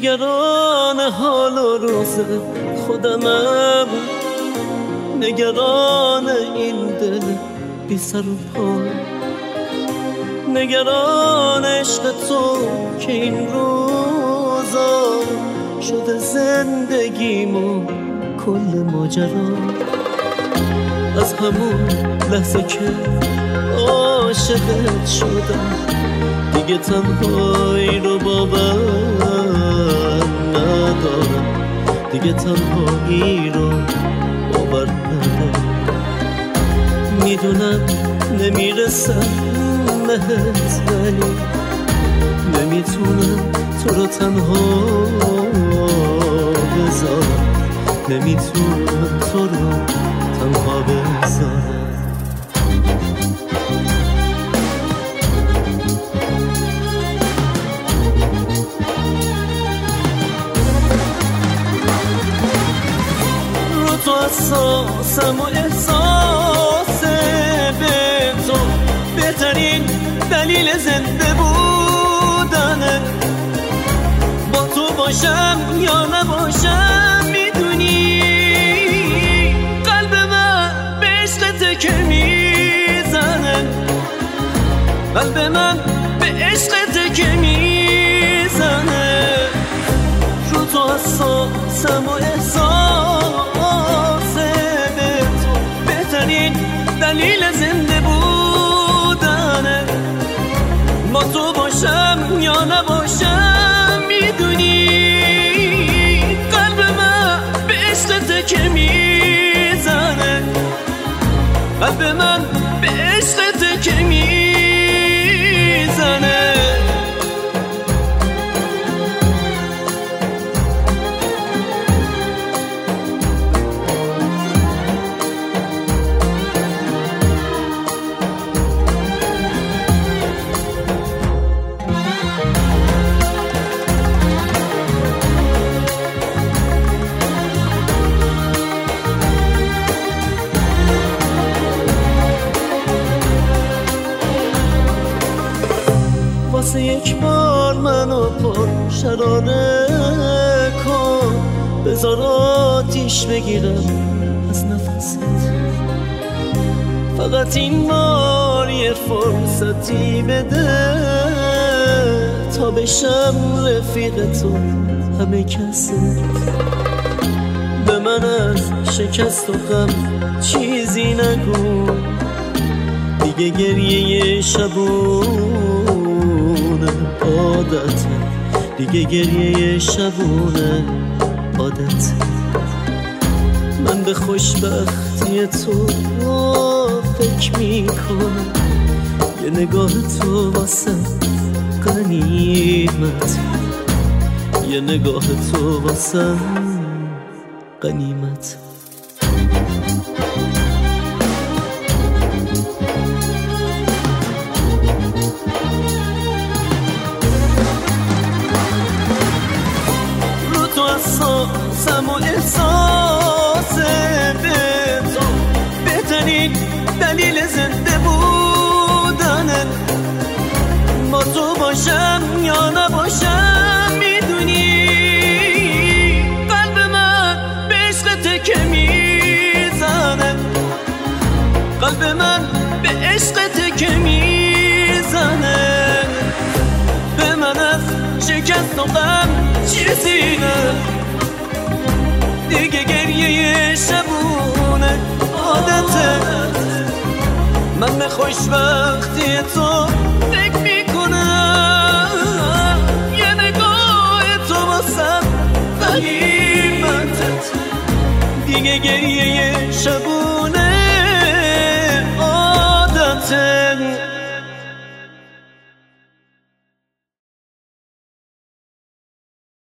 نگران حال و روز خودمم، نگران این دل بی سر و پا، نگران عشق تو که این روزا شده زندگیمو کل ماجرا. از همون لحظه که عاشقت شدم دیگه تنهایی رو باور ندارم، دیگه تنهایی رو باور ندارم. میدونم نمیرسم بهت ولی نمیتونم تو رو تنها بذارم، نمیتونم تو رو تنها بذارم. رو تو احساسم و احساس به تو بهترین دلیل زنده بودنه. با تو باشم یا نباشم میدونی قلب من به عشقت که میزنه، قلب من به عشقت که میزنه. رو تو احساسم و احساس به تو بهترین دلیل زنده بودنه. با تو باشم یا نباشم میدونی قلب من به عشقت که میزنه، قلب من به عشقت که میزنه. واسه یک بار منو پر شراره کن، بذار آتیش بگیرم از نفست. فقط این بار یه فرصتی بده تا بشم رفیق تو همه کست. به من از شکست و غم چیزی نگو، دیگه گریه شبونه عادت، دیگه گریه شبونه عادت. من به خوشبختی تو فکر میکنم، یه نگاه تو واسه غنیمت، یه نگاه تو واسه غنیمت. احساسم و احساس به تو بهترین دلیل زنده بودنه. با تو باشم یا نباشم میدونی قلب من به عشقت که میزنه، قلب من به عشقت که میزنه. به من از شکست و غم چیزی نه، دیگه گریه شبونه عادته. من به خوشبختی تو